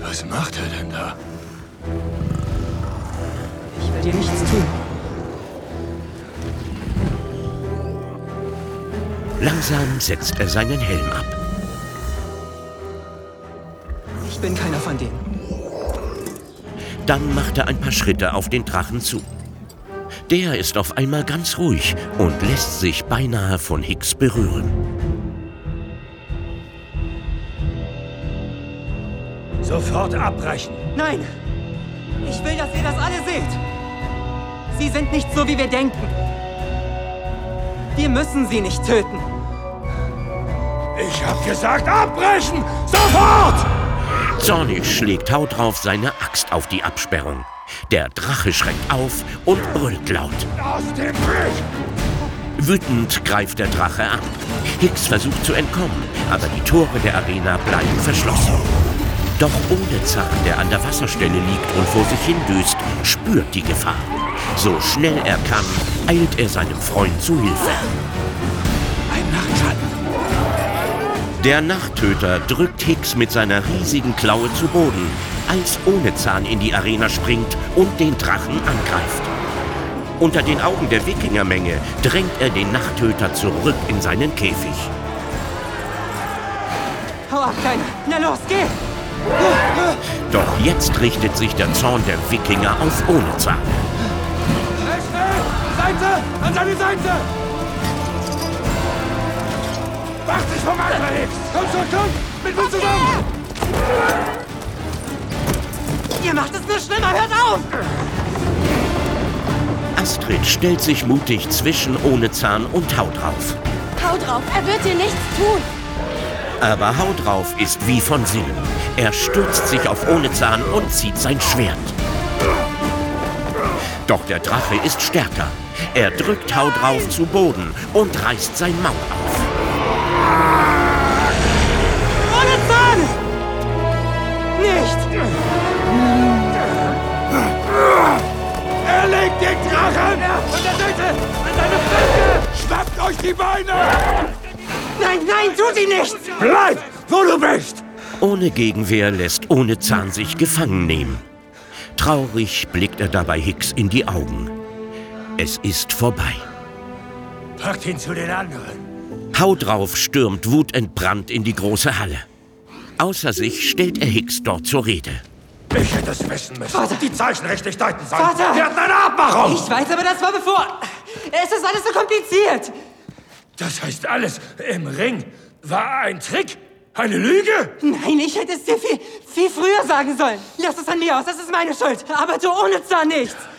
Was macht er denn da? Ich will dir nichts tun. Langsam setzt er seinen Helm ab. Ich bin keiner von denen. Dann macht er ein paar Schritte auf den Drachen zu. Der ist auf einmal ganz ruhig und lässt sich beinahe von Hicks berühren. Sofort abbrechen. Nein! Ich will, dass ihr das alle seht! Sie sind nicht so, wie wir denken. Wir müssen sie nicht töten. Ich hab gesagt, abbrechen! Sofort! Zornig schlägt Hautrauf seine Axt auf die Absperrung. Der Drache schreckt auf und brüllt laut. Aus dem Weg! Wütend greift der Drache an. Hicks versucht zu entkommen, aber die Tore der Arena bleiben verschlossen. Doch Onezan, der an der Wasserstelle liegt und vor sich hindüst, spürt die Gefahr. So schnell er kann, eilt er seinem Freund zu Hilfe. Ein Nachtschatten. Der Nachttöter drückt Hicks mit seiner riesigen Klaue zu Boden, als Onezan in die Arena springt und den Drachen angreift. Unter den Augen der Wikingermenge drängt er den Nachttöter zurück in seinen Käfig. Hau ab, Kleiner! Na los, geh! Doch jetzt richtet sich der Zorn der Wikinger auf Onezan. Schnell! Seite! An seine Seite! Mach dich vom Alter, Hicks! Komm schon, komm! Mit mir zusammen! Ihr macht es nur schlimmer, hört auf! Astrid stellt sich mutig zwischen Onezan und Hautrauf. Hau drauf, er wird dir nichts tun. Aber Hautrauf ist wie von Sinnen. Er stürzt sich auf Onezan und zieht sein Schwert. Doch der Drache ist stärker. Er drückt Hautrauf zu Boden und reißt sein Maul auf. Onezan! Nicht! Er legt den Drachen! Von der Seite! An seine Flanke! Schnappt euch die Beine! Nein, nein, tut ihn nicht! Bleib, wo du bist! Ohne Gegenwehr lässt Onezan sich gefangen nehmen. Traurig blickt er dabei Hicks in die Augen. Es ist vorbei. Packt ihn zu den anderen. Hautrauf stürmt wutentbrannt in die große Halle. Außer sich stellt er Hicks dort zur Rede. Ich hätte es wissen müssen. Vater! Die Zeichen richtig deuten sollen. Vater! Wir hatten eine Abmachung! Ich weiß, aber das war bevor... Es ist alles so kompliziert! Das heißt, alles im Ring war ein Trick? Eine Lüge? Nein, ich hätte es dir viel früher sagen sollen. Lass es an mir aus, das ist meine Schuld. Aber du Onezan nichts.